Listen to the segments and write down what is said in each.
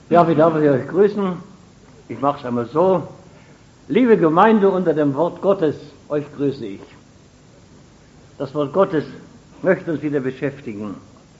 Ja, wie darf ich euch grüßen? Ich mache es einmal so. Liebe Gemeinde unter dem Wort Gottes, euch grüße ich. Das Wort Gottes möchte uns wieder beschäftigen.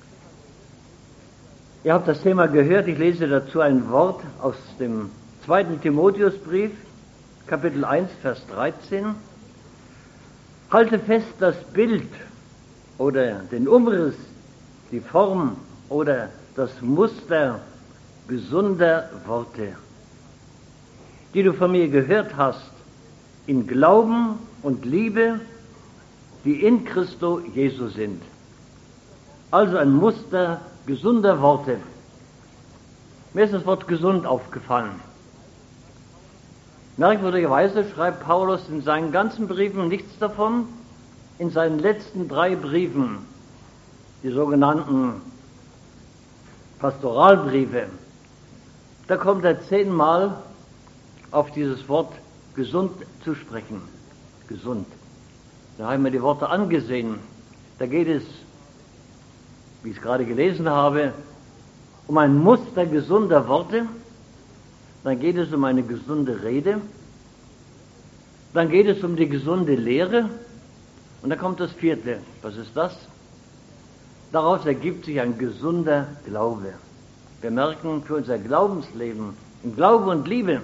Ihr habt das Thema gehört, ich lese dazu ein Wort aus dem 2. Timotheusbrief, Kapitel 1, Vers 13. Halte fest das Bild oder den Umriss, die Form oder das Muster gesunder Worte, die du von mir gehört hast, in Glauben und Liebe, die in Christo Jesu sind. Also ein Muster gesunder Worte. Mir ist das Wort gesund aufgefallen. Merkwürdigerweise schreibt Paulus in seinen ganzen Briefen nichts davon. In seinen letzten 3 Briefen, die sogenannten Pastoralbriefe, da kommt er 10-mal auf dieses Wort gesund zu sprechen. Gesund. Da habe ich mir die Worte angesehen. Da geht es, wie ich es gerade gelesen habe, um ein Muster gesunder Worte. Dann geht es um eine gesunde Rede. Dann geht es um die gesunde Lehre. Und dann kommt das 4. Was ist das? Daraus ergibt sich ein gesunder Glaube. Wir merken, für unser Glaubensleben, in Glaube und Liebe,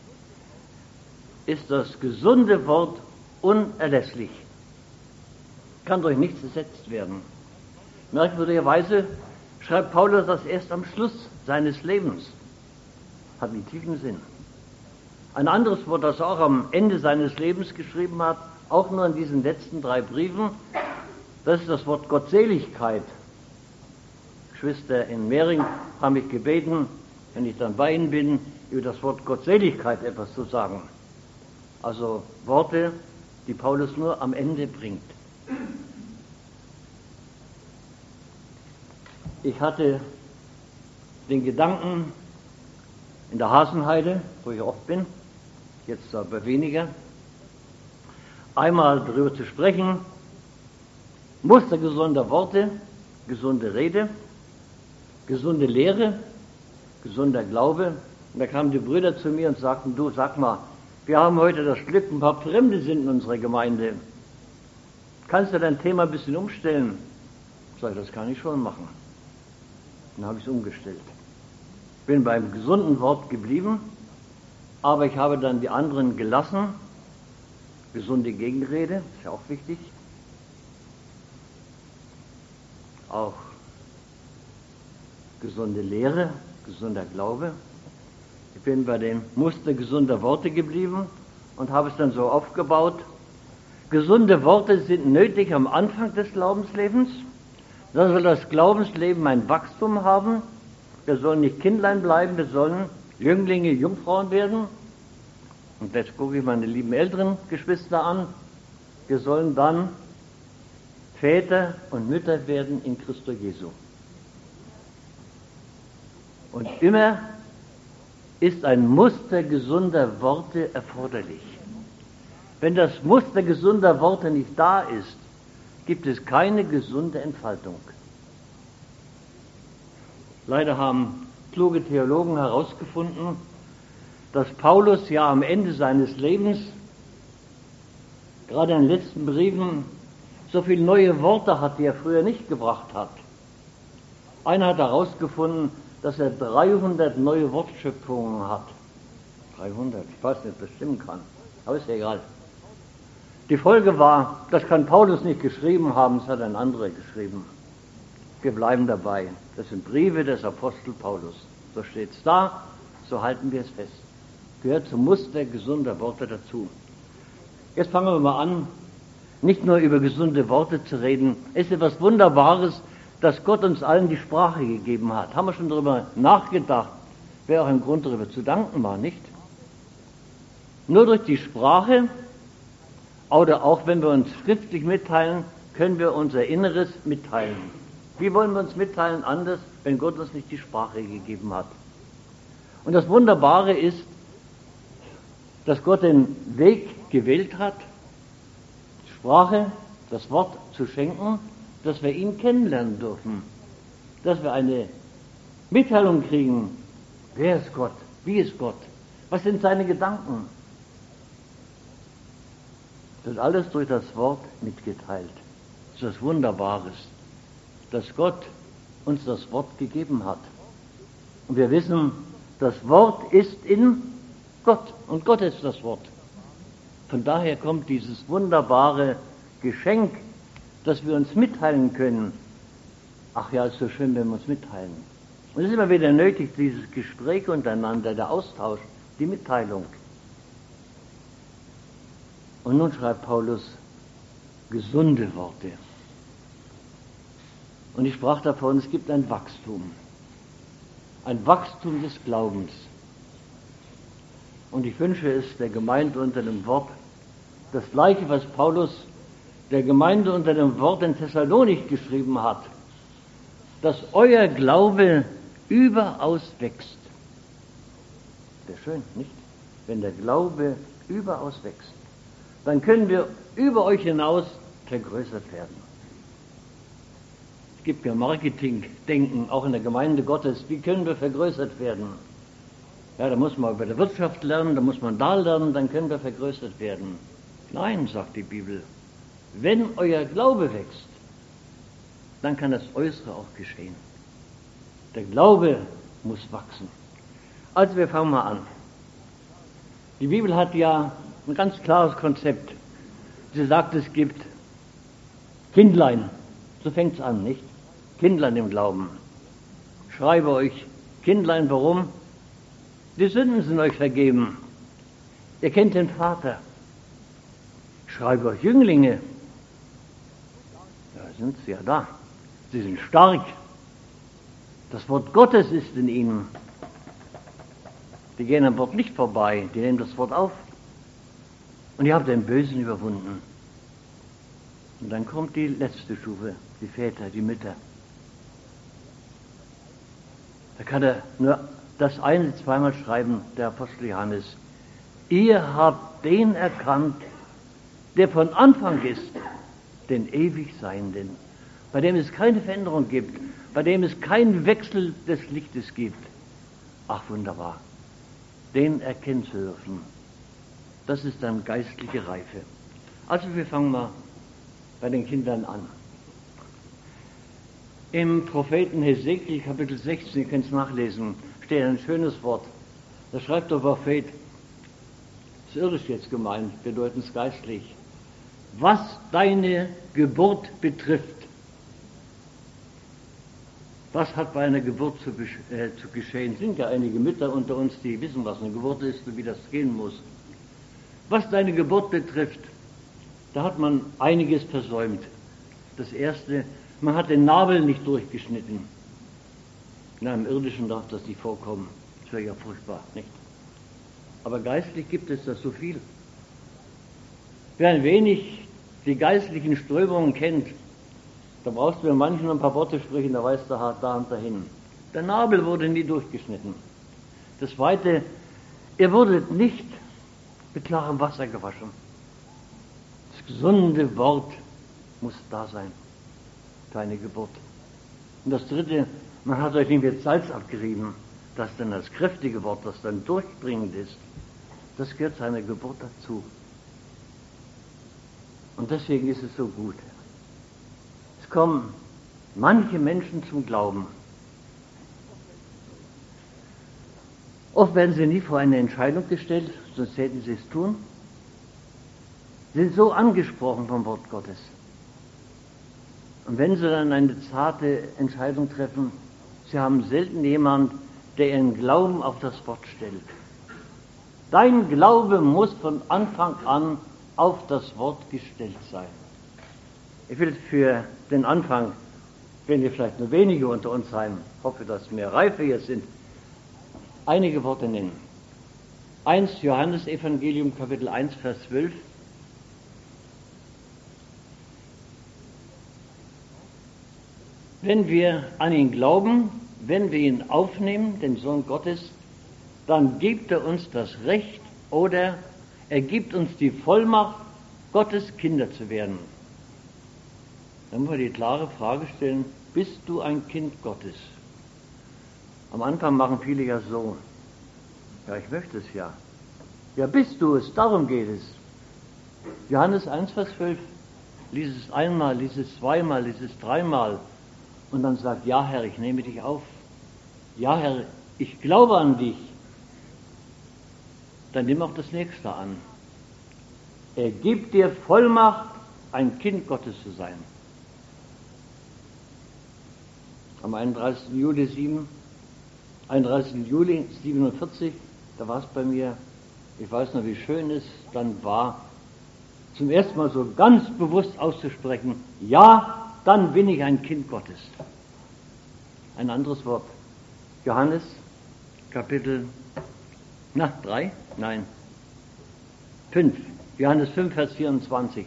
ist das gesunde Wort unerlässlich. Kann durch nichts ersetzt werden. Merkwürdigerweise schreibt Paulus das erst am Schluss seines Lebens. Hat einen tiefen Sinn. Ein anderes Wort, das er auch am Ende seines Lebens geschrieben hat, auch nur in diesen letzten 3 Briefen, das ist das Wort Gottseligkeit. Geschwister in Mehring haben mich gebeten, wenn ich dann bei Ihnen bin, über das Wort Gottseligkeit etwas zu sagen. Also Worte, die Paulus nur am Ende bringt. Ich hatte den Gedanken in der Hasenheide, wo ich oft bin, jetzt aber weniger, einmal darüber zu sprechen, Muster gesunder Worte, gesunde Rede, gesunde Lehre, gesunder Glaube. Und da kamen die Brüder zu mir und sagten, du, sag mal, wir haben heute das Glück, ein paar Fremde sind in unserer Gemeinde. Kannst du dein Thema ein bisschen umstellen? Sag ich, das kann ich schon machen. Dann habe ich es umgestellt. Bin beim gesunden Wort geblieben, aber ich habe dann die anderen gelassen. Gesunde Gegenrede, ist ja auch wichtig. Auch gesunde Lehre, gesunder Glaube. Ich bin bei dem Muster gesunder Worte geblieben und habe es dann so aufgebaut. Gesunde Worte sind nötig am Anfang des Glaubenslebens. Dann soll das Glaubensleben ein Wachstum haben. Wir sollen nicht Kindlein bleiben, wir sollen Jünglinge, Jungfrauen werden. Und jetzt gucke ich meine lieben älteren Geschwister an. Wir sollen dann Väter und Mütter werden in Christo Jesu. Und immer ist ein Muster gesunder Worte erforderlich. Wenn das Muster gesunder Worte nicht da ist, gibt es keine gesunde Entfaltung. Leider haben kluge Theologen herausgefunden, dass Paulus ja am Ende seines Lebens, gerade in den letzten Briefen, so viele neue Worte hat, die er früher nicht gebracht hat. Einer hat herausgefunden, dass er 300 neue Wortschöpfungen hat. 300, ich weiß nicht, ob das stimmen kann, aber ist ja egal. Die Folge war, das kann Paulus nicht geschrieben haben, das hat ein anderer geschrieben. Wir bleiben dabei. Das sind Briefe des Apostel Paulus. So steht es da, so halten wir es fest. Gehört zum Muster gesunder Worte dazu. Jetzt fangen wir mal an, nicht nur über gesunde Worte zu reden. Es ist etwas Wunderbares, dass Gott uns allen die Sprache gegeben hat. Haben wir schon darüber nachgedacht? Wäre auch ein Grund, darüber zu danken, war nicht? Nur durch die Sprache oder auch wenn wir uns schriftlich mitteilen, können wir unser Inneres mitteilen. Wie wollen wir uns mitteilen anders, wenn Gott uns nicht die Sprache gegeben hat? Und das Wunderbare ist, dass Gott den Weg gewählt hat, die Sprache, das Wort zu schenken, dass wir ihn kennenlernen dürfen, dass wir eine Mitteilung kriegen Wer ist Gott? Wie ist Gott? Was sind seine Gedanken? Das wird alles durch das Wort mitgeteilt. Das ist was Wunderbares, dass Gott uns das Wort gegeben hat. Und wir wissen, das Wort ist in Gott und Gott ist das Wort. Von daher kommt dieses wunderbare Geschenk, dass wir uns mitteilen können. Ach ja, ist so schön, wenn wir uns mitteilen. Und es ist immer wieder nötig, dieses Gespräch untereinander, der Austausch, die Mitteilung. Und nun schreibt Paulus gesunde Worte. Und ich sprach davon, es gibt ein Wachstum des Glaubens. Und ich wünsche es der Gemeinde unter dem Wort, das Gleiche, was Paulus der Gemeinde unter dem Wort in Thessalonik geschrieben hat, dass euer Glaube überaus wächst. Sehr schön, nicht? Wenn der Glaube überaus wächst, dann können wir über euch hinaus vergrößert werden. Es gibt ja Marketingdenken, auch in der Gemeinde Gottes. Wie können wir vergrößert werden? Ja, da muss man über die Wirtschaft lernen, da muss man da lernen, dann können wir vergrößert werden. Nein, sagt die Bibel, wenn euer Glaube wächst, dann kann das Äußere auch geschehen. Der Glaube muss wachsen. Also wir fangen mal an. Die Bibel hat ja ein ganz klares Konzept. Sie sagt, es gibt Kindlein, so fängt es an, nicht? Kindlein im Glauben. Schreibe euch Kindlein, warum? Die Sünden sind euch vergeben. Ihr kennt den Vater. Schreibe euch Jünglinge. Da sind sie ja da. Sie sind stark. Das Wort Gottes ist in ihnen. Die gehen am Wort nicht vorbei, die nehmen das Wort auf. Und ihr habt den Bösen überwunden. Und dann kommt die letzte Stufe, die Väter, die Mütter. Da kann er nur das eine zweimal schreiben, der Apostel Johannes. Ihr habt den erkannt, der von Anfang ist, den ewig Seienden, bei dem es keine Veränderung gibt, bei dem es keinen Wechsel des Lichtes gibt. Ach, wunderbar. Den erkennen zu dürfen. Das ist dann geistliche Reife. Also wir fangen mal bei den Kindern an. Im Propheten Hesekiel, Kapitel 16, ihr könnt es nachlesen, steht ein schönes Wort. Da schreibt der Prophet, das ist irdisch jetzt gemeint, bedeutet es geistlich, was deine Geburt betrifft. Was hat bei einer Geburt zu geschehen? Es sind ja einige Mütter unter uns, die wissen, was eine Geburt ist und wie das gehen muss. Was deine Geburt betrifft, da hat man einiges versäumt. Das Erste, man hat den Nabel nicht durchgeschnitten. Na, im Irdischen darf das nicht vorkommen. Das wäre ja furchtbar, nicht? Aber geistlich gibt es das so viel. Wer ein wenig die geistlichen Strömungen kennt, da brauchst du mir manchen ein paar Worte sprechen, da weißt du da und dahin. Der Nabel wurde nie durchgeschnitten. Das Zweite, er wurde nicht mit klarem Wasser gewaschen. Das gesunde Wort muss da sein, deine Geburt. Und das Dritte, man hat euch nicht mit Salz abgerieben, das dann das kräftige Wort, das dann durchdringend ist, das gehört seiner Geburt dazu. Und deswegen ist es so gut. Es kommen manche Menschen zum Glauben. Oft werden sie nie vor eine Entscheidung gestellt, sonst hätten sie es tun. Sind so angesprochen vom Wort Gottes. Und wenn sie dann eine zarte Entscheidung treffen, sie haben selten jemand, der ihren Glauben auf das Wort stellt. Dein Glaube muss von Anfang an auf das Wort gestellt sein. Ich will für den Anfang, wenn wir vielleicht nur wenige unter uns sein, hoffe, dass mehr Reife hier sind, einige Worte nennen. 1 Johannes Evangelium, Kapitel 1, Vers 12. Wenn wir an ihn glauben, wenn wir ihn aufnehmen, den Sohn Gottes, dann gibt er uns das Recht oder er gibt uns die Vollmacht, Gottes Kinder zu werden. Dann wollen wir die klare Frage stellen, bist du ein Kind Gottes? Am Anfang machen viele ja so, Ja, ich möchte es ja. Ja, bist du es, darum geht es. Johannes 1, Vers 12. Lies es einmal, lies es zweimal, lies es dreimal und dann sagt, ja Herr, ich nehme dich auf. Ja Herr, ich glaube an dich. Dann nimm auch das nächste an. Er gibt dir Vollmacht, ein Kind Gottes zu sein. Am 31. Juli 47, da war es bei mir, ich weiß noch, wie schön es dann war, zum ersten Mal so ganz bewusst auszusprechen, ja, dann bin ich ein Kind Gottes. Ein anderes Wort. Johannes, Kapitel 3? Nein. 5. Johannes 5, Vers 24.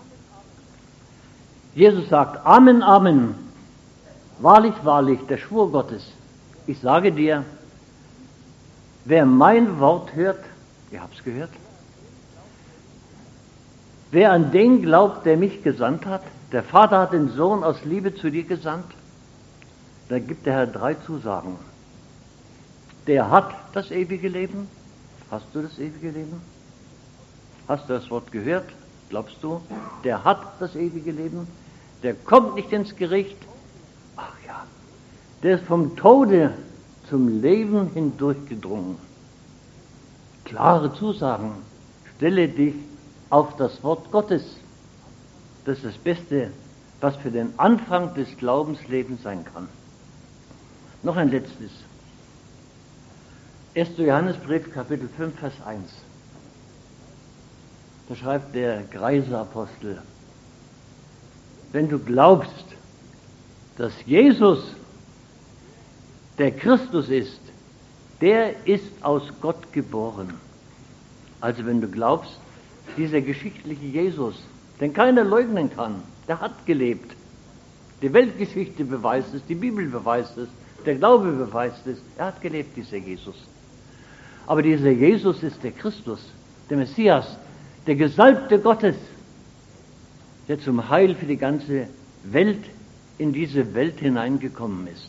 Jesus sagt, Amen, Amen. Wahrlich, wahrlich, der Schwur Gottes. Ich sage dir, wer mein Wort hört, ihr habt's gehört, wer an den glaubt, der mich gesandt hat, der Vater hat den Sohn aus Liebe zu dir gesandt, da gibt der Herr 3 Zusagen. Der hat das ewige Leben. Hast du das ewige Leben? Hast du das Wort gehört? Glaubst du? Der hat das ewige Leben. Der kommt nicht ins Gericht. Ach ja, der ist vom Tode zum Leben hindurchgedrungen. Klare Zusagen. Stelle dich auf das Wort Gottes. Das ist das Beste, was für den Anfang des Glaubenslebens sein kann. Noch ein letztes. 1. Johannesbrief, Kapitel 5, Vers 1. Da schreibt der greise Apostel, wenn du glaubst, dass Jesus der Christus ist, der ist aus Gott geboren. Also wenn du glaubst, dieser geschichtliche Jesus, den keiner leugnen kann, der hat gelebt. Die Weltgeschichte beweist es, die Bibel beweist es, der Glaube beweist es, er hat gelebt, dieser Jesus. Aber dieser Jesus ist der Christus, der Messias, der Gesalbte Gottes, der zum Heil für die ganze Welt in diese Welt hineingekommen ist.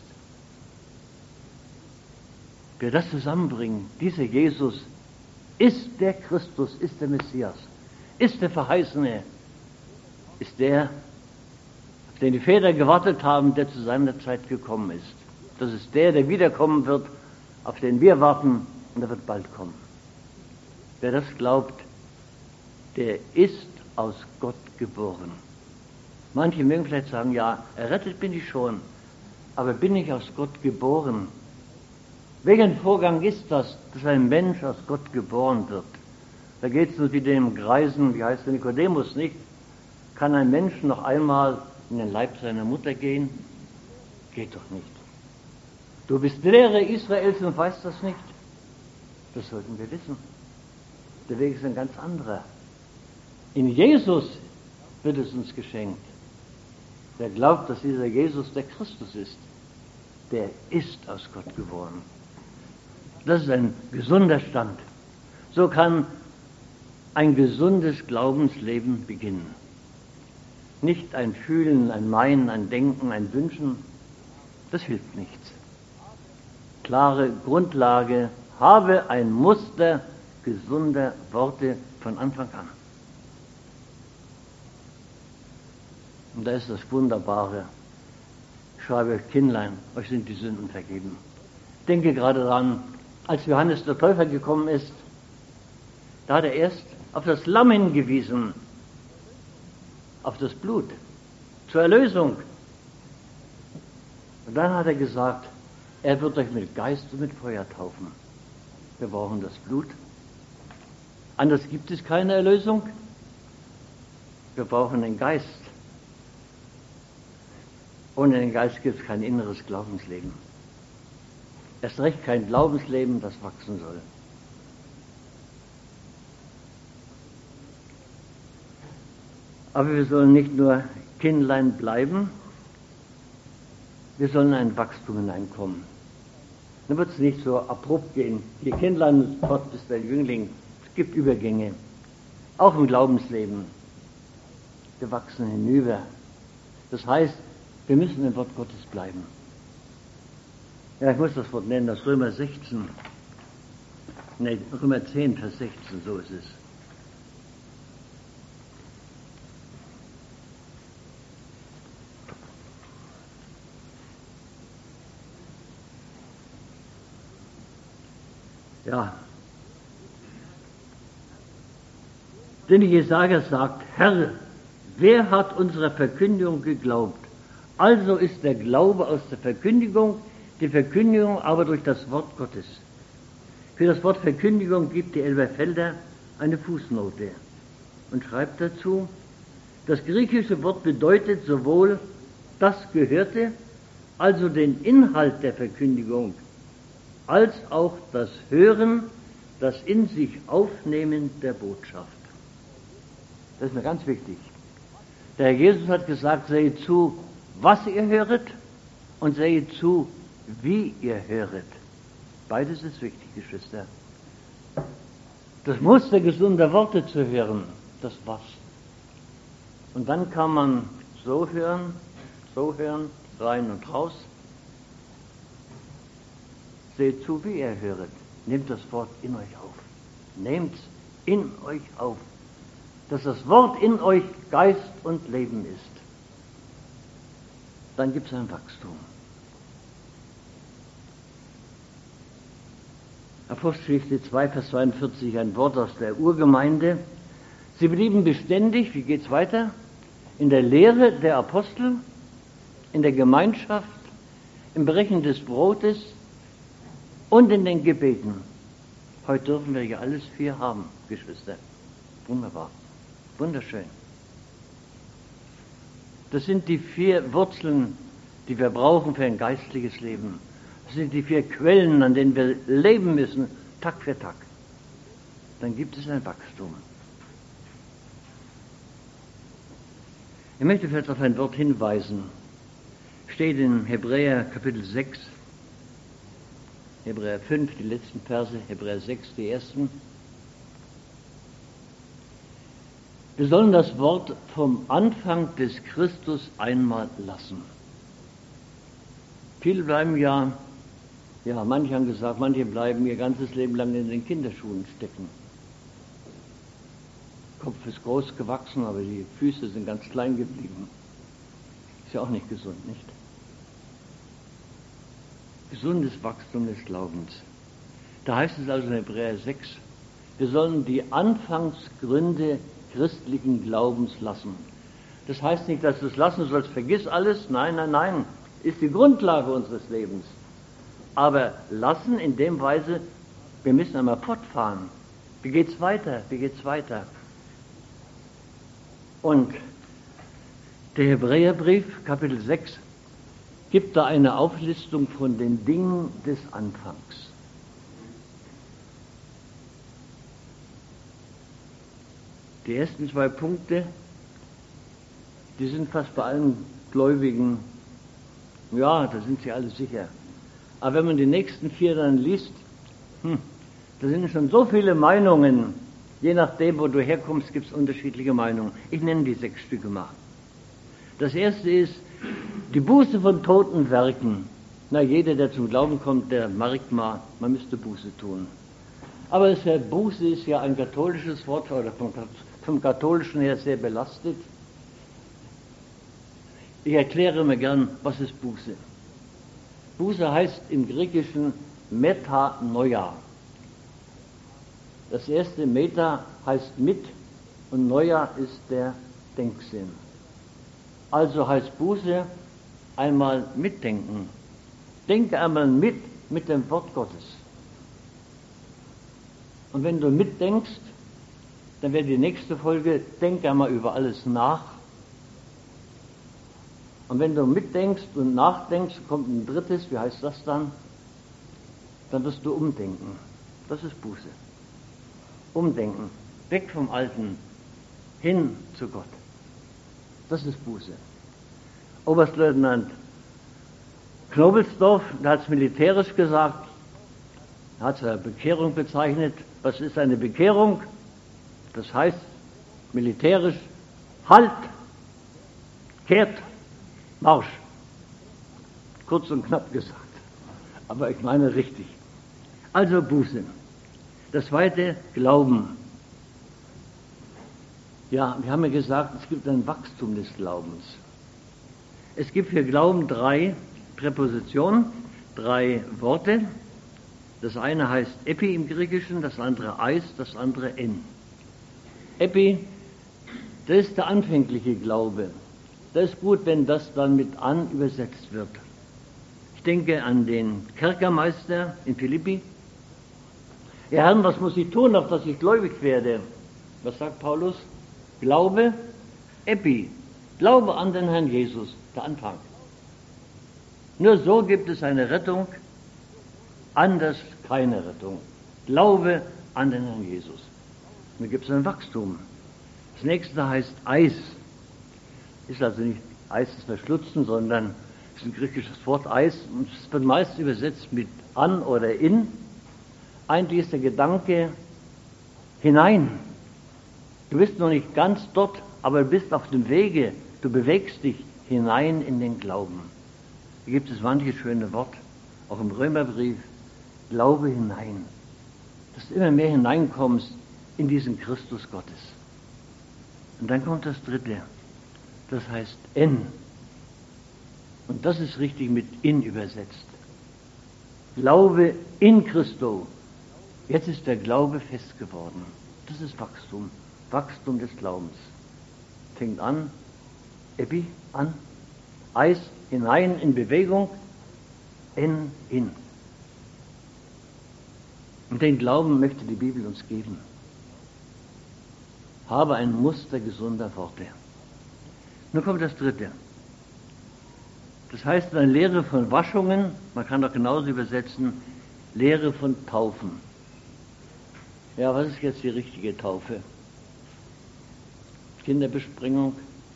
Wir das zusammenbringen, dieser Jesus ist der Christus, ist der Messias, ist der Verheißene, ist der, auf den die Väter gewartet haben, der zu seiner Zeit gekommen ist. Das ist der, der wiederkommen wird, auf den wir warten, und er wird bald kommen. Wer das glaubt, der ist aus Gott geboren. Manche mögen vielleicht sagen, ja, errettet bin ich schon, aber bin ich aus Gott geboren? Welchen Vorgang ist das, dass ein Mensch aus Gott geboren wird? Da geht es nur wie dem Greisen, wie heißt der Nikodemus, nicht? Kann ein Mensch noch einmal in den Leib seiner Mutter gehen? Geht doch nicht. Du bist Lehrer Israels und weißt das nicht? Das sollten wir wissen. Der Weg ist ein ganz anderer. In Jesus wird es uns geschenkt. Wer glaubt, dass dieser Jesus der Christus ist, der ist aus Gott geboren. Das ist ein gesunder Stand. So kann ein gesundes Glaubensleben beginnen. Nicht ein Fühlen, ein Meinen, ein Denken, ein Wünschen, das hilft nichts. Klare Grundlage, habe ein Muster gesunder Worte von Anfang an. Und da ist das Wunderbare. Ich schreibe euch, Kindlein, euch sind die Sünden vergeben. Ich denke gerade daran, als Johannes der Täufer gekommen ist, da hat er erst auf das Lamm hingewiesen, auf das Blut, zur Erlösung. Und dann hat er gesagt, er wird euch mit Geist und mit Feuer taufen. Wir brauchen das Blut. Anders gibt es keine Erlösung. Wir brauchen den Geist. Ohne den Geist gibt es kein inneres Glaubensleben. Erst recht kein Glaubensleben, das wachsen soll. Aber wir sollen nicht nur Kindlein bleiben, wir sollen in ein Wachstum hineinkommen. Dann wird es nicht so abrupt gehen. Je Kindlein fort bis der Jüngling. Es gibt Übergänge. Auch im Glaubensleben. Wir wachsen hinüber. Das heißt, wir müssen im Wort Gottes bleiben. Ja, ich muss das Wort nennen, das Römer 16. Ne, Römer 10, Vers 16, so ist es. Ja. Denn Jesaja sagt, Herr, wer hat unserer Verkündigung geglaubt? Also ist der Glaube aus der Verkündigung, die Verkündigung aber durch das Wort Gottes. Für das Wort Verkündigung gibt die Elberfelder eine Fußnote und schreibt dazu, das griechische Wort bedeutet sowohl das Gehörte, also den Inhalt der Verkündigung, als auch das Hören, das in sich Aufnehmen der Botschaft. Das ist mir ganz wichtig. Der Herr Jesus hat gesagt, seht zu, was ihr höret, und seht zu, wie ihr höret. Beides ist wichtig, Geschwister. Das Muster gesunder Worte zu hören, das was. Und dann kann man so hören, rein und raus. Seht zu, wie ihr höret. Nehmt das Wort in euch auf. Nehmt's in euch auf. Dass das Wort in euch Geist und Leben ist. Dann gibt es ein Wachstum. Apostelgeschichte 2, Vers 42, ein Wort aus der Urgemeinde. Sie blieben beständig, wie geht's weiter? In der Lehre der Apostel, in der Gemeinschaft, im Brechen des Brotes und in den Gebeten. Heute dürfen wir ja alles 4 haben, Geschwister. Wunderbar. Wunderschön. Das sind die 4 Wurzeln, die wir brauchen für ein geistliches Leben. Das sind die 4 Quellen, an denen wir leben müssen, Tag für Tag. Dann gibt es ein Wachstum. Ich möchte vielleicht auf ein Wort hinweisen. Steht in Hebräer Kapitel 6, Hebräer 5, die letzten Verse, Hebräer 6, die ersten. Wir sollen das Wort vom Anfang des Christus einmal lassen. Viele bleiben ja, manche haben gesagt, manche bleiben ihr ganzes Leben lang in den Kinderschuhen stecken. Kopf ist groß gewachsen, aber die Füße sind ganz klein geblieben. Ist ja auch nicht gesund, nicht? Gesundes Wachstum des Glaubens. Da heißt es also in Hebräer 6, wir sollen die Anfangsgründe christlichen Glaubens lassen. Das heißt nicht, dass du es lassen sollst, vergiss alles. Nein, ist die Grundlage unseres Lebens. Aber lassen in dem Weise, wir müssen einmal fortfahren. Wie geht's weiter? Und der Hebräerbrief, Kapitel 6, gibt da eine Auflistung von den Dingen des Anfangs. Die ersten 2 Punkte, die sind fast bei allen Gläubigen, ja, da sind sie alle sicher. Aber wenn man die nächsten 4 dann liest, da sind schon so viele Meinungen. Je nachdem, wo du herkommst, gibt es unterschiedliche Meinungen. Ich nenne die 6 Stücke mal. Das erste ist die Buße von toten Werken. Jeder, der zum Glauben kommt, der merkt mal, man müsste Buße tun. Aber Buße ist ja ein katholisches Wort, oder vom Katholischen her sehr belastet. Ich erkläre mir gern, was ist Buße. Buße heißt im Griechischen Metanoia. Das erste Meta heißt mit und Noia ist der Denksinn. Also heißt Buße einmal mitdenken. Denke einmal mit dem Wort Gottes. Und wenn du mitdenkst, dann wäre die nächste Folge, denke einmal über alles nach. Und wenn du mitdenkst und nachdenkst, kommt ein drittes, wie heißt das dann? Dann wirst du umdenken. Das ist Buße. Umdenken. Weg vom Alten, hin zu Gott. Das ist Buße. Oberstleutnant Knobelsdorff, der hat es militärisch gesagt, er hat es als Bekehrung bezeichnet. Was ist eine Bekehrung? Das heißt militärisch, halt, kehrt, Marsch. Kurz und knapp gesagt. Aber ich meine richtig. Also Buße. Das zweite, Glauben. Ja, wir haben ja gesagt, es gibt ein Wachstum des Glaubens. Es gibt für Glauben 3 Präpositionen, 3 Worte. Das eine heißt epi im Griechischen, das andere eis, das andere en. Epi, das ist der anfängliche Glaube. Das ist gut, wenn das dann mit an übersetzt wird. Ich denke an den Kerkermeister in Philippi. Ja, Herr, was muss ich tun, auf dass ich gläubig werde? Was sagt Paulus? Glaube, epi, Glaube an den Herrn Jesus, der Anfang. Nur so gibt es eine Rettung, anders keine Rettung. Glaube an den Herrn Jesus. Dann gibt es ein Wachstum. Das nächste heißt Eis. Ist also nicht Eis des Verschlutzen, sondern ist ein griechisches Wort Eis. Und es wird meist übersetzt mit an oder in. Eigentlich ist der Gedanke hinein. Du bist noch nicht ganz dort, aber du bist auf dem Wege. Du bewegst dich hinein in den Glauben. Hier gibt es manches schöne Wort, auch im Römerbrief. Glaube hinein. Dass du immer mehr hineinkommst in diesen Christus Gottes. Und dann kommt das dritte. Das heißt en. Und das ist richtig mit in übersetzt. Glaube in Christo. Jetzt ist der Glaube fest geworden. Das ist Wachstum. Wachstum des Glaubens. Fängt an, epi, an, Eis, hinein in Bewegung, en, in. Und den Glauben möchte die Bibel uns geben. Habe ein Muster gesunder Worte. Nun kommt das dritte. Das heißt eine Lehre von Waschungen, man kann doch genauso übersetzen, Lehre von Taufen. Ja, was ist jetzt die richtige Taufe? Kinderbesprengung,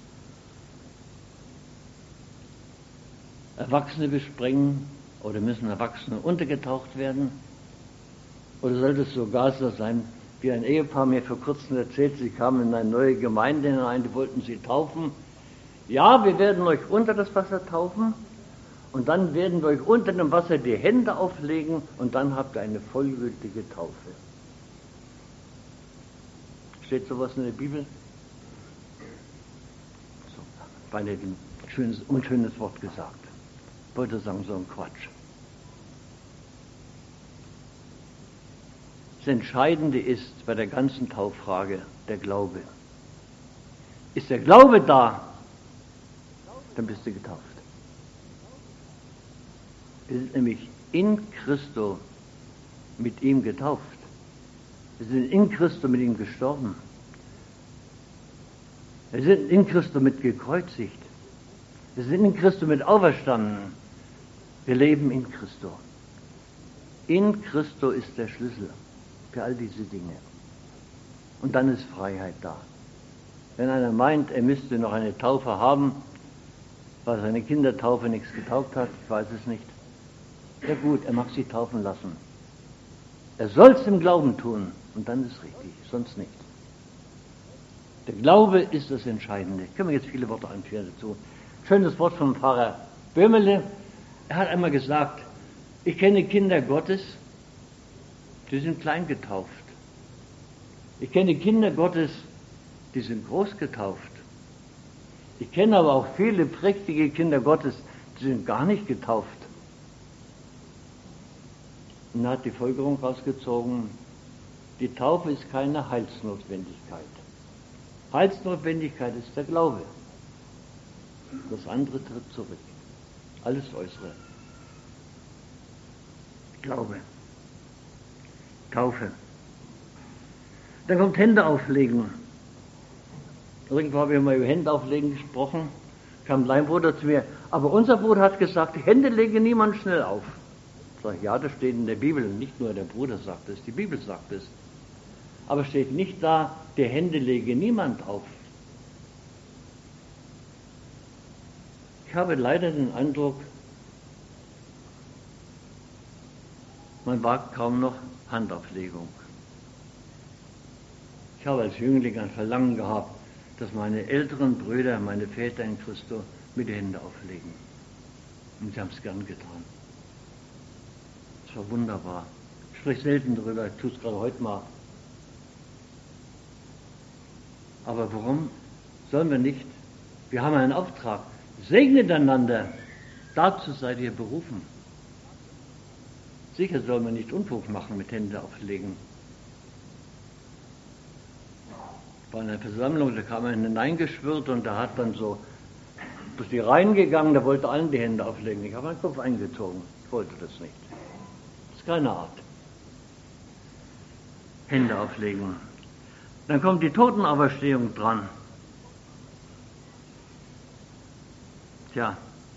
Erwachsene besprengen oder müssen Erwachsene untergetaucht werden? Oder sollte es sogar so sein, wie ein Ehepaar mir vor kurzem erzählt, sie kamen in eine neue Gemeinde hinein, die wollten sie taufen. Ja, wir werden euch unter das Wasser taufen und dann werden wir euch unter dem Wasser die Hände auflegen und dann habt ihr eine vollgültige Taufe. Steht sowas in der Bibel? So, beinahe ein unschönes Wort gesagt. Ich wollte sagen, so ein Quatsch. Das Entscheidende ist bei der ganzen Tauffrage der Glaube. Ist der Glaube da, dann bist du getauft. Wir sind nämlich in Christo mit ihm getauft. Wir sind in Christo mit ihm gestorben. Wir sind in Christo mit gekreuzigt. Wir sind in Christo mit auferstanden. Wir leben in Christo. In Christo ist der Schlüssel für all diese Dinge. Und dann ist Freiheit da. Wenn einer meint, er müsste noch eine Taufe haben, weil seine Kindertaufe nichts getaugt hat, ich weiß es nicht. Ja gut, er mag sich taufen lassen. Er soll es im Glauben tun und dann ist es richtig, sonst nicht. Der Glaube ist das Entscheidende. Können wir jetzt viele Worte anführen dazu. Schönes Wort vom Pfarrer Böhmele. Er hat einmal gesagt, ich kenne Kinder Gottes, die sind klein getauft. Ich kenne Kinder Gottes, die sind groß getauft. Ich kenne aber auch viele prächtige Kinder Gottes, die sind gar nicht getauft. Und er hat die Folgerung rausgezogen, die Taufe ist keine Heilsnotwendigkeit. Heilsnotwendigkeit ist der Glaube. Das andere tritt zurück. Alles Äußere. Glaube. Taufe. Dann kommt Hände auflegen. Irgendwo habe ich mal über Hände auflegen gesprochen. Kam ein Laienbruder zu mir. Aber unser Bruder hat gesagt, die Hände lege niemand schnell auf. Ich sage, ja, das steht in der Bibel. Nicht nur der Bruder sagt es, die Bibel sagt es. Aber steht nicht da, die Hände lege niemand auf. Ich habe leider den Eindruck, man wagt kaum noch Handauflegung. Ich habe als Jüngling ein Verlangen gehabt, dass meine älteren Brüder, meine Väter in Christo, mir die Hände auflegen. Und sie haben es gern getan. Es war wunderbar. spreche selten drüber, ich tue es gerade heute mal. Aber warum sollen wir nicht? Wir haben einen Auftrag. Segnet einander. Dazu seid ihr berufen. Sicher soll man nicht Unfug machen mit Hände auflegen. Ich war in einer Versammlung, da kam einer hineingeschwirrt und da hat dann so durch die Reihen gegangen, der wollte allen die Hände auflegen. Ich habe meinen Kopf eingezogen. Ich wollte das nicht. Das ist keine Art. Hände auflegen. Dann kommt die Totenauferstehung dran. Tja,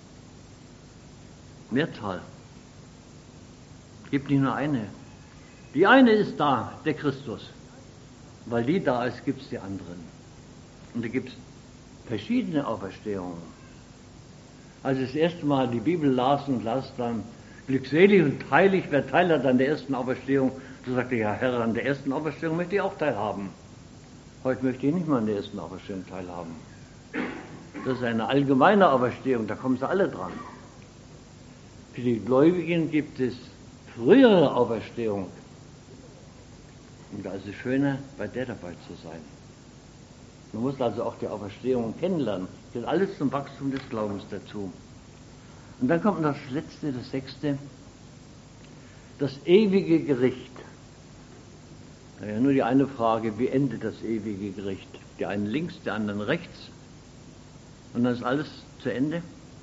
Mehrzahl. Gibt nicht nur eine. Die eine ist da, der Christus. Weil die da ist, gibt es die anderen. Und da gibt es verschiedene Auferstehungen. Als ich das erste Mal die Bibel las und las dann, glückselig und heilig, wer Teil hat an der ersten Auferstehung, so sagte ich, ja Herr, an der ersten Auferstehung möchte ich auch teilhaben. Heute möchte ich nicht mal an der ersten Auferstehung teilhaben. Das ist eine allgemeine Auferstehung, da kommen sie alle dran. Für die Gläubigen gibt es frühere Auferstehung. Und da ist es schöner, bei der dabei zu sein. Man muss also auch die Auferstehung kennenlernen. Das gehört alles zum Wachstum des Glaubens dazu. Und dann kommt das Letzte, das Sechste, das ewige Gericht. Naja, nur die eine Frage, wie endet das ewige Gericht? Die einen links, die anderen rechts. Und dann ist alles zu Ende.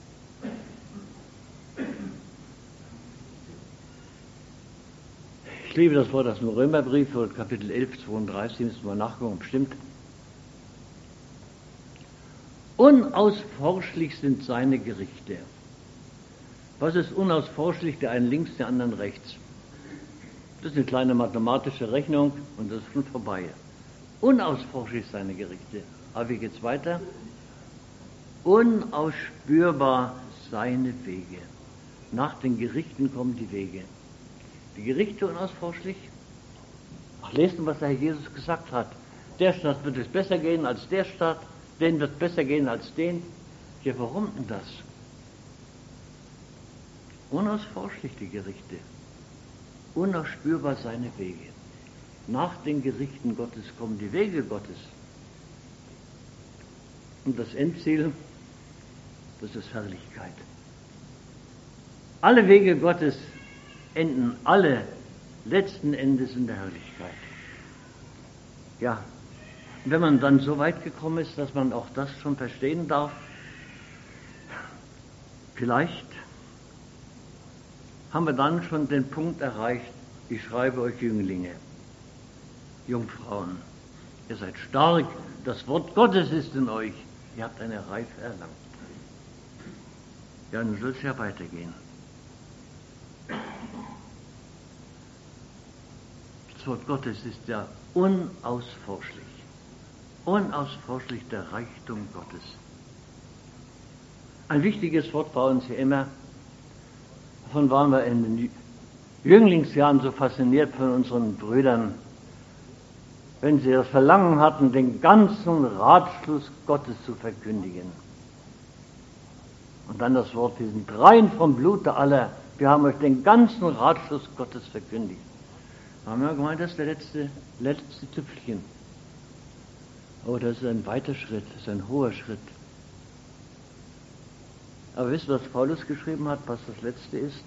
Ich liebe das Wort aus dem Römerbrief, Kapitel 11, 32, müssen wir nachgucken, bestimmt. Unausforschlich sind seine Gerichte. Was ist unausforschlich? Der einen links, der anderen rechts. Das ist eine kleine mathematische Rechnung und das ist schon vorbei. Unausforschlich seine Gerichte. Aber wie geht's weiter? Unausspürbar seine Wege. Nach den Gerichten kommen die Wege. Die Gerichte unausforschlich? Ach, lest mal, was der Herr Jesus gesagt hat. Der Stadt wird es besser gehen als der Stadt, den wird es besser gehen als den. Ja, warum denn das? Unausforschlich die Gerichte. Unausspürbar seine Wege. Nach den Gerichten Gottes kommen die Wege Gottes. Und das Endziel, das ist Herrlichkeit. Alle Wege Gottes enden alle letzten Endes in der Herrlichkeit. Ja, und wenn man dann so weit gekommen ist, dass man auch das schon verstehen darf, vielleicht haben wir dann schon den Punkt erreicht, ich schreibe euch Jünglinge, Jungfrauen, ihr seid stark, das Wort Gottes ist in euch, ihr habt eine Reife erlangt. Ja, nun soll es ja weitergehen. Das Wort Gottes ist ja unausforschlich. Unausforschlich der Reichtum Gottes. Ein wichtiges Wort war uns ja immer, davon waren wir in den Jünglingsjahren so fasziniert von unseren Brüdern, wenn sie das Verlangen hatten, den ganzen Ratschluss Gottes zu verkündigen. Und dann das Wort, wir sind rein vom Blute aller, wir haben euch den ganzen Ratschluss Gottes verkündigt. Da haben wir gemeint, das ist der letzte Tüpfelchen. Oh, das ist ein weiter Schritt, das ist ein hoher Schritt. Aber wisst ihr, was Paulus geschrieben hat, was das Letzte ist?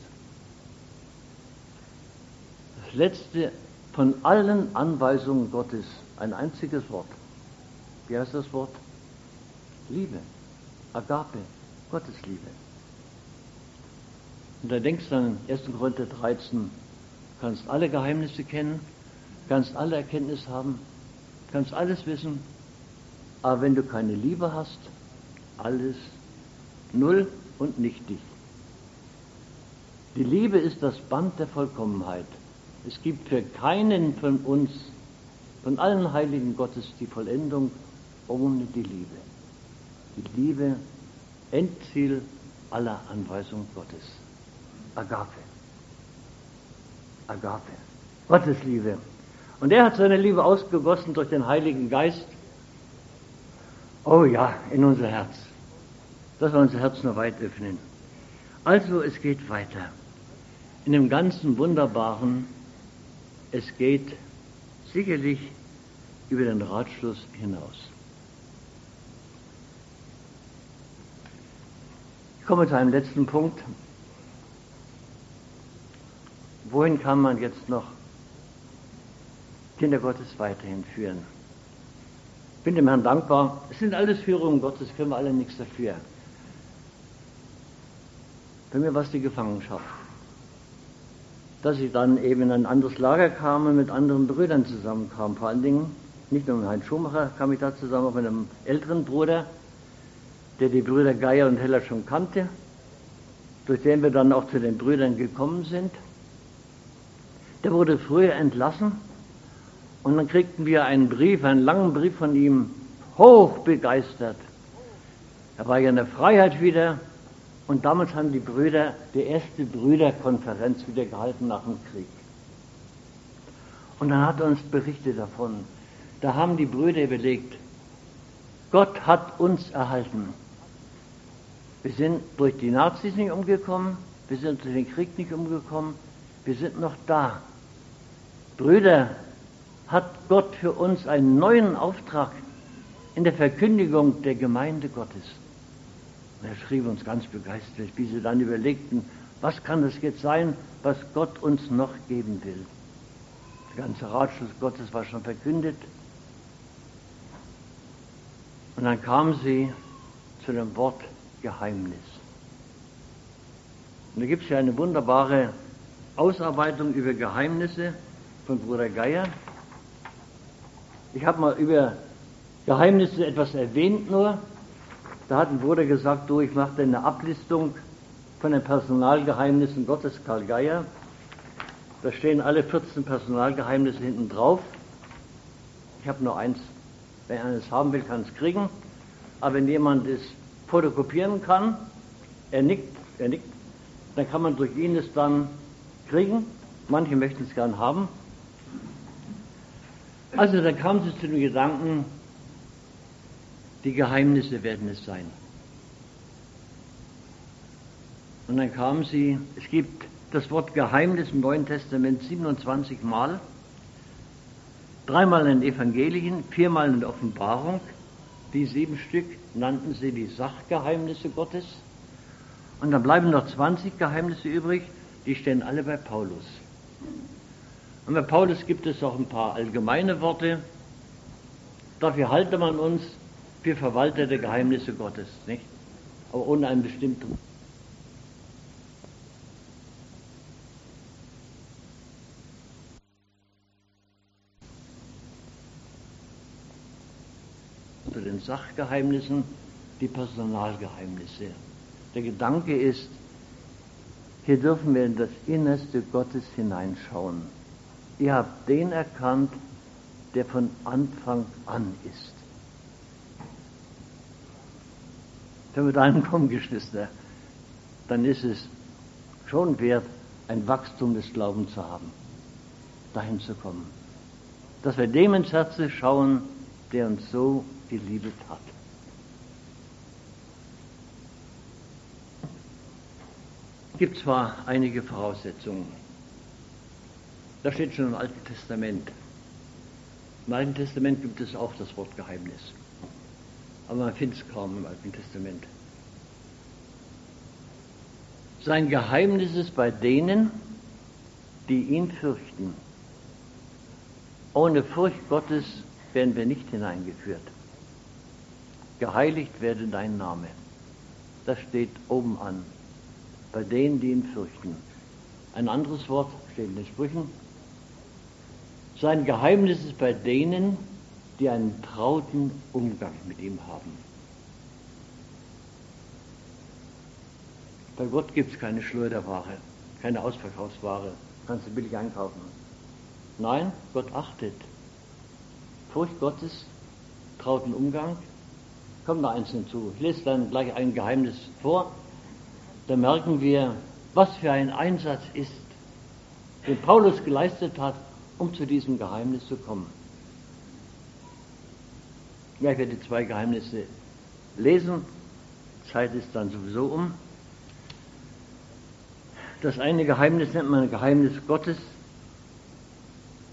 Das Letzte von allen Anweisungen Gottes, ein einziges Wort. Wie heißt das Wort? Liebe, Agape, Gottesliebe. Und da denkst du an 1. Korinther 13, kannst alle Geheimnisse kennen, kannst alle Erkenntnis haben, kannst alles wissen, aber wenn du keine Liebe hast, alles null und nichtig. Die Liebe ist das Band der Vollkommenheit. Es gibt für keinen von uns, von allen Heiligen Gottes, die Vollendung ohne die Liebe. Die Liebe, Endziel aller Anweisungen Gottes. Agape. Agape. Gottes Liebe. Und er hat seine Liebe ausgegossen durch den Heiligen Geist. Oh ja, in unser Herz. Dass wir unser Herz nur weit öffnen. Also, es geht weiter. In dem ganzen Wunderbaren, es geht sicherlich über den Ratschluss hinaus. Ich komme zu einem letzten Punkt. Wohin kann man jetzt noch Kinder Gottes weiterhin führen? Ich bin dem Herrn dankbar. Es sind alles Führungen Gottes, können wir alle nichts dafür. Bei mir war es die Gefangenschaft. Dass ich dann eben in ein anderes Lager kam und mit anderen Brüdern zusammenkam. Vor allen Dingen, nicht nur mit Heinz Schumacher kam ich da zusammen, auch mit einem älteren Bruder, der die Brüder Geier und Heller schon kannte, durch den wir dann auch zu den Brüdern gekommen sind. Der wurde früher entlassen und dann kriegten wir einen Brief, einen langen Brief von ihm, hoch begeistert. Er war ja in der Freiheit wieder und damals haben die Brüder die erste Brüderkonferenz wieder gehalten nach dem Krieg. Und dann hat er uns berichtet davon. Da haben die Brüder überlegt, Gott hat uns erhalten. Wir sind durch die Nazis nicht umgekommen, wir sind durch den Krieg nicht umgekommen, wir sind noch da. Brüder, hat Gott für uns einen neuen Auftrag in der Verkündigung der Gemeinde Gottes. Und er schrieb uns ganz begeistert, wie sie dann überlegten, was kann es jetzt sein, was Gott uns noch geben will. Der ganze Ratschluss Gottes war schon verkündet. Und dann kamen sie zu dem Wort Geheimnis. Und da gibt es ja eine wunderbare Ausarbeitung über Geheimnisse von Bruder Geier. Ich habe mal über Geheimnisse etwas erwähnt nur. Da hat ein Bruder gesagt, du, ich mache eine Ablistung von den Personalgeheimnissen Gottes, Karl Geier. Da stehen alle 14 Personalgeheimnisse hinten drauf. Ich habe nur eins. Wenn einer es haben will, kann es kriegen. Aber wenn jemand es fotokopieren kann, er nickt, dann kann man durch ihn es dann kriegen. Manche möchten es gern haben. Also da kam sie zu dem Gedanken, die Geheimnisse werden es sein. Und dann kam sie, es gibt das Wort Geheimnis im Neuen Testament 27 Mal, 3-mal in den Evangelien, 4-mal in der Offenbarung. Die 7 Stück nannten sie die Sachgeheimnisse Gottes. Und dann bleiben noch 20 Geheimnisse übrig, die stehen alle bei Paulus. Und bei Paulus gibt es auch ein paar allgemeine Worte. Dafür halte man uns für Verwalter der Geheimnisse Gottes, nicht? Aber ohne einen bestimmten. Unter den Sachgeheimnissen die Personalgeheimnisse. Der Gedanke ist, hier dürfen wir in das Innerste Gottes hineinschauen. Ihr habt den erkannt, der von Anfang an ist. Wenn wir dahin kommen, Geschwister, dann ist es schon wert, ein Wachstum des Glaubens zu haben, dahin zu kommen. Dass wir dem ins Herz schauen, der uns so geliebt hat. Es gibt zwar einige Voraussetzungen. Da steht schon im Alten Testament. Im Alten Testament gibt es auch das Wort Geheimnis. Aber man findet es kaum im Alten Testament. Sein Geheimnis ist bei denen, die ihn fürchten. Ohne Furcht Gottes werden wir nicht hineingeführt. Geheiligt werde dein Name. Das steht oben an. Bei denen, die ihn fürchten. Ein anderes Wort steht in den Sprüchen. Sein Geheimnis ist bei denen, die einen trauten Umgang mit ihm haben. Bei Gott gibt es keine Schleuderware, keine Ausverkaufsware, kannst du billig einkaufen. Nein, Gott achtet. Furcht Gottes, trauten Umgang. Kommt noch eins hinzu. Ich lese dann gleich ein Geheimnis vor. Da merken wir, was für ein Einsatz ist, den Paulus geleistet hat, um zu diesem Geheimnis zu kommen. Ja, ich werde 2 Geheimnisse lesen. Zeit ist dann sowieso um. Das eine Geheimnis nennt man Geheimnis Gottes.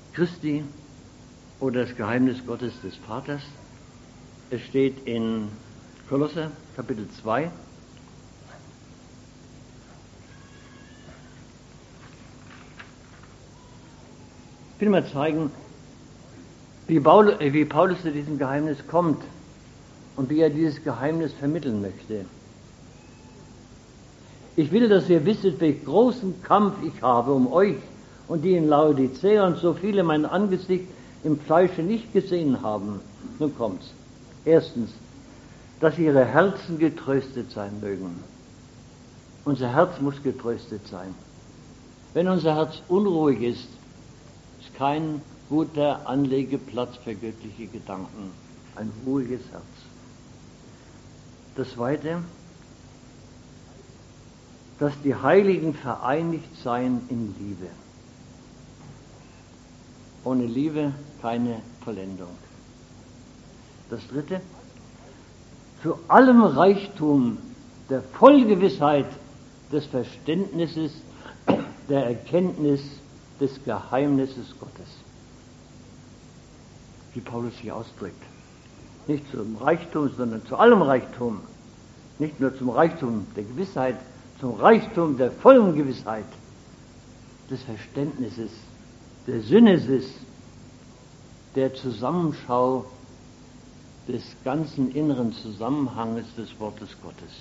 Christi oder das Geheimnis Gottes des Vaters. Es steht in Kolosser Kapitel 2. Ich will mal zeigen, wie Paulus zu diesem Geheimnis kommt und wie er dieses Geheimnis vermitteln möchte. Ich will, dass ihr wisset, welch großen Kampf ich habe um euch und die in Laodicea und so viele mein Angesicht im Fleische nicht gesehen haben. Nun kommt's. Erstens, dass ihre Herzen getröstet sein mögen. Unser Herz muss getröstet sein. Wenn unser Herz unruhig ist kein guter Anlegeplatz für göttliche Gedanken. Ein ruhiges Herz. Das Zweite, dass die Heiligen vereinigt seien in Liebe. Ohne Liebe keine Vollendung. Das Dritte, zu allem Reichtum der Vollgewissheit des Verständnisses, der Erkenntnis des Geheimnisses Gottes. Wie Paulus sich ausdrückt. Nicht zum Reichtum, sondern zu allem Reichtum. Nicht nur zum Reichtum der Gewissheit, zum Reichtum der vollen Gewissheit, des Verständnisses, der Sinneses, der Zusammenschau des ganzen inneren Zusammenhanges des Wortes Gottes.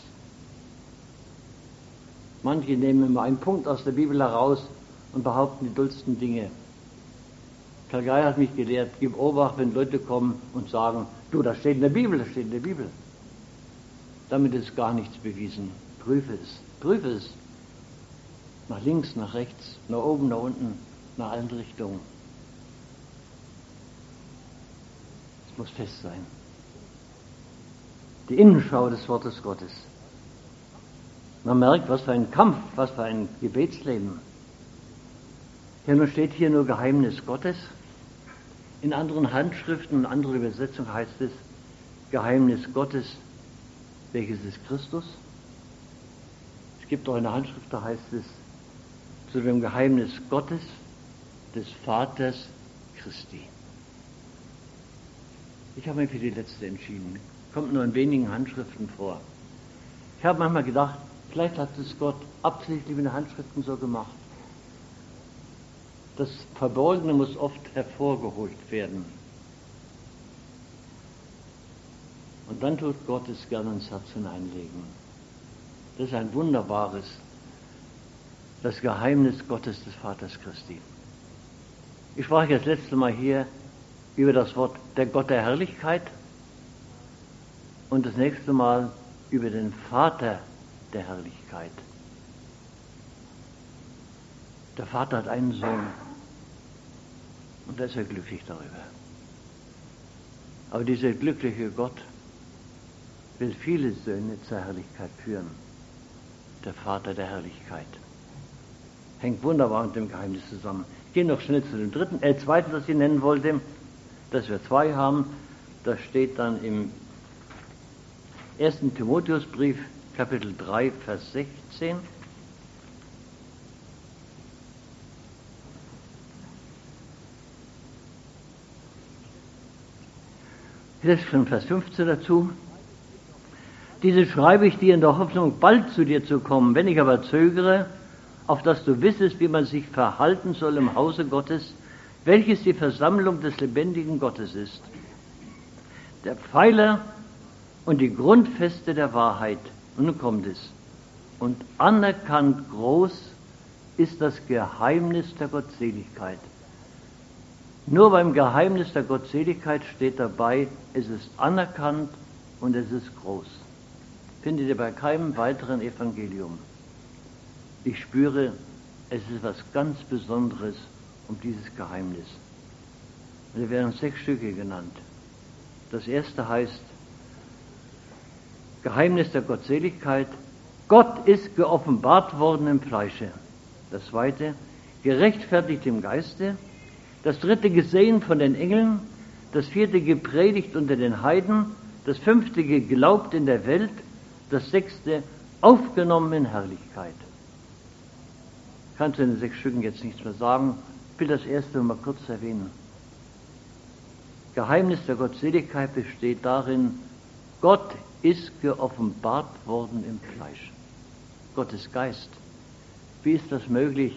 Manche nehmen immer einen Punkt aus der Bibel heraus und behaupten die dollsten Dinge. Karl Geier hat mich gelehrt, gib Obacht, wenn Leute kommen und sagen, du, das steht in der Bibel, das steht in der Bibel. Damit ist gar nichts bewiesen. Prüfe es. Nach links, nach rechts, nach oben, nach unten, nach allen Richtungen. Es muss fest sein. Die Innenschau des Wortes Gottes. Man merkt, was für ein Kampf, was für ein Gebetsleben. Ja, nun steht hier nur Geheimnis Gottes. In anderen Handschriften und anderen Übersetzungen heißt es Geheimnis Gottes, welches ist Christus. Es gibt auch eine Handschrift, da heißt es zu dem Geheimnis Gottes, des Vaters Christi. Ich habe mich für die letzte entschieden. Kommt nur in wenigen Handschriften vor. Ich habe manchmal gedacht, vielleicht hat es Gott absichtlich mit den Handschriften so gemacht. Das Verborgene muss oft hervorgeholt werden. Und dann tut Gott es gerne ins Herz hineinlegen. Das ist ein wunderbares, das Geheimnis Gottes des Vaters Christi. Ich sprach das letzte Mal hier über das Wort der Gott der Herrlichkeit und das nächste Mal über den Vater der Herrlichkeit. Der Vater hat einen Sohn und da ist er glücklich darüber. Aber dieser glückliche Gott will viele Söhne zur Herrlichkeit führen. Der Vater der Herrlichkeit. Hängt wunderbar mit dem Geheimnis zusammen. Ich gehe noch schnell zu dem zweiten, das ich nennen wollte, dass wir zwei haben. Das steht dann im 1. Timotheusbrief, Kapitel 3, Vers 16. Vielleicht schon Vers 15 dazu. Diese schreibe ich dir in der Hoffnung, bald zu dir zu kommen. Wenn ich aber zögere, auf dass du wissest, wie man sich verhalten soll im Hause Gottes, welches die Versammlung des lebendigen Gottes ist. Der Pfeiler und die Grundfeste der Wahrheit. Und nun kommt es. Und anerkannt groß ist das Geheimnis der Gottseligkeit. Nur beim Geheimnis der Gottseligkeit steht dabei, es ist anerkannt und es ist groß. Findet ihr bei keinem weiteren Evangelium. Ich spüre, es ist was ganz Besonderes um dieses Geheimnis. Und hier werden 6 Stücke genannt. Das erste heißt Geheimnis der Gottseligkeit. Gott ist geoffenbart worden im Fleische. Das zweite, gerechtfertigt im Geiste. Das dritte, gesehen von den Engeln. Das vierte, gepredigt unter den Heiden. Das fünfte, geglaubt in der Welt. Das sechste, aufgenommen in Herrlichkeit. Ich kann zu den 6 Stücken jetzt nichts mehr sagen. will das erste mal kurz erwähnen. Geheimnis der Gottseligkeit besteht darin, Gott ist geoffenbart worden im Fleisch. Gottes Geist. Wie ist das möglich,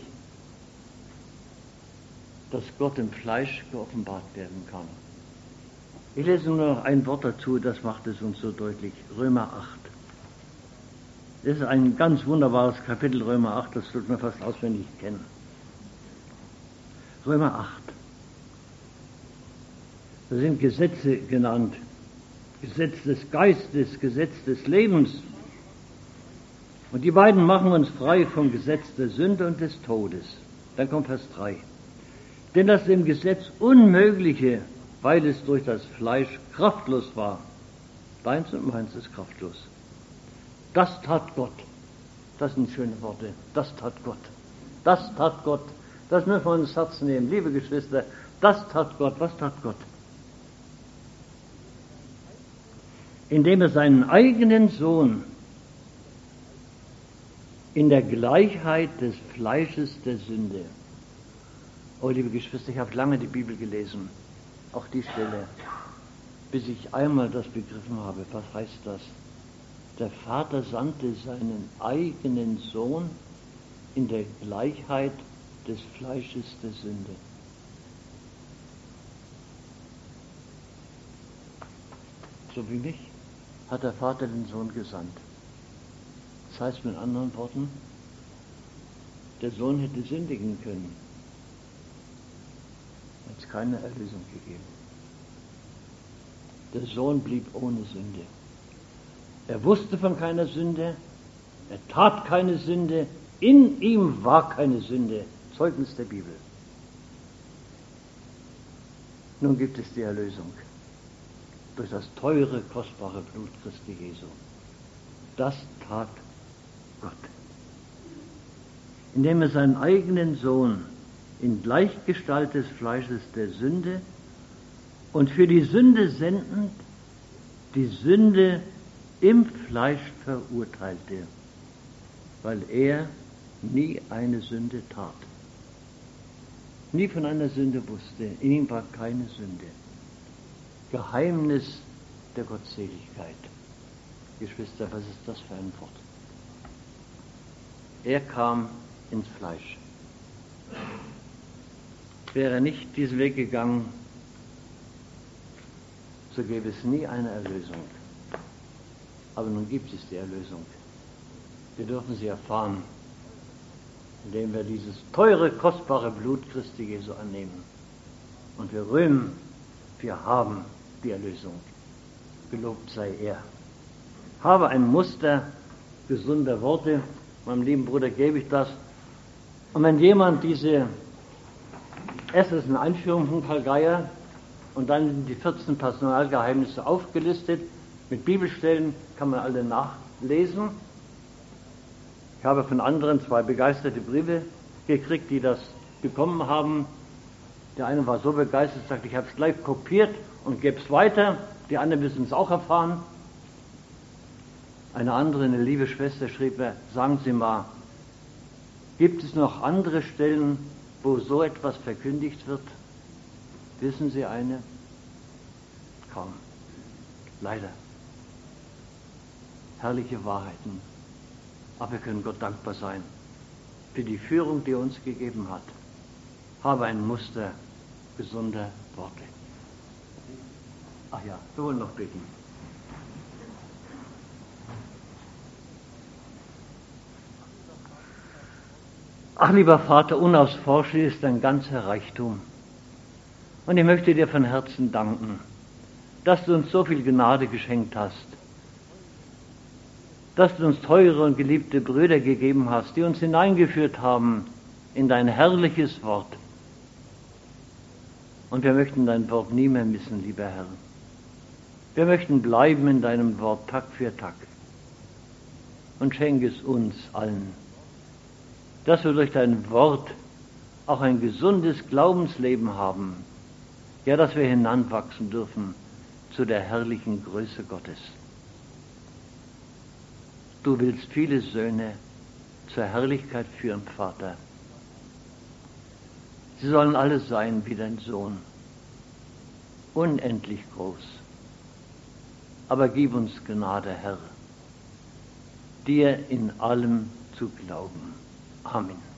dass Gott im Fleisch geoffenbart werden kann? Ich lese nur noch ein Wort dazu, das macht es uns so deutlich. Römer 8. Das ist ein ganz wunderbares Kapitel, Römer 8, das tut man fast auswendig kennen. Römer 8. Da sind Gesetze genannt. Gesetz des Geistes, Gesetz des Lebens. Und die beiden machen uns frei vom Gesetz der Sünde und des Todes. Dann kommt Vers 3. Denn das dem Gesetz Unmögliche, weil es durch das Fleisch kraftlos war, deins und meins ist kraftlos. Das tat Gott. Das sind schöne Worte. Das tat Gott. Das tat Gott. Das müssen wir ins Herz nehmen. Liebe Geschwister, das tat Gott. Was tat Gott? Indem er seinen eigenen Sohn in der Gleichheit des Fleisches der Sünde. Oh, liebe Geschwister, ich habe lange die Bibel gelesen, auch die Stelle, bis ich einmal das begriffen habe. Was heißt das? Der Vater sandte seinen eigenen Sohn in der Gleichheit des Fleisches der Sünde. So wie mich hat der Vater den Sohn gesandt. Das heißt mit anderen Worten, der Sohn hätte sündigen können. Hat es keine Erlösung gegeben. Der Sohn blieb ohne Sünde. Er wusste von keiner Sünde, er tat keine Sünde, in ihm war keine Sünde. Zeugnis der Bibel. Nun gibt es die Erlösung durch das teure, kostbare Blut Christi Jesu. Das tat Gott. Indem er seinen eigenen Sohn in Gleichgestalt des Fleisches der Sünde und für die Sünde sendend, die Sünde im Fleisch verurteilte, weil er nie eine Sünde tat. Nie von einer Sünde wusste, in ihm war keine Sünde. Geheimnis der Gottseligkeit. Geschwister, was ist das für ein Wort? Er kam ins Fleisch. Wäre er nicht diesen Weg gegangen, so gäbe es nie eine Erlösung. Aber nun gibt es die Erlösung. Wir dürfen sie erfahren, indem wir dieses teure, kostbare Blut Christi Jesu annehmen. Und wir rühmen, wir haben die Erlösung. Gelobt sei er. Habe ein Muster gesunder Worte. Meinem lieben Bruder gebe ich das. Und wenn jemand erst ist eine Einführung von Karl Geier und dann die 14 Personalgeheimnisse aufgelistet, mit Bibelstellen kann man alle nachlesen. Ich habe von anderen 2 begeisterte Briefe gekriegt, die das bekommen haben. Der eine war so begeistert, sagte, ich habe es gleich kopiert und gebe es weiter. Die anderen müssen es auch erfahren. Eine andere, eine liebe Schwester, schrieb mir, sagen Sie mal, gibt es noch andere Stellen, wo so etwas verkündigt wird? Wissen Sie eine? Kaum. Leider. Herrliche Wahrheiten. Aber wir können Gott dankbar sein für die Führung, die er uns gegeben hat. Habe ein Muster gesunder Worte. Ach ja, wir wollen noch beten. Ach, lieber Vater, unausforschlich ist dein ganzer Reichtum. Und ich möchte dir von Herzen danken, dass du uns so viel Gnade geschenkt hast, dass du uns teure und geliebte Brüder gegeben hast, die uns hineingeführt haben in dein herrliches Wort. Und wir möchten dein Wort nie mehr missen, lieber Herr. Wir möchten bleiben in deinem Wort Tag für Tag. Und schenke es uns allen, dass wir durch dein Wort auch ein gesundes Glaubensleben haben, ja, dass wir hinanwachsen dürfen zu der herrlichen Größe Gottes. Du willst viele Söhne zur Herrlichkeit führen, Vater. Sie sollen alle sein wie dein Sohn, unendlich groß. Aber gib uns Gnade, Herr, dir in allem zu glauben. Amen.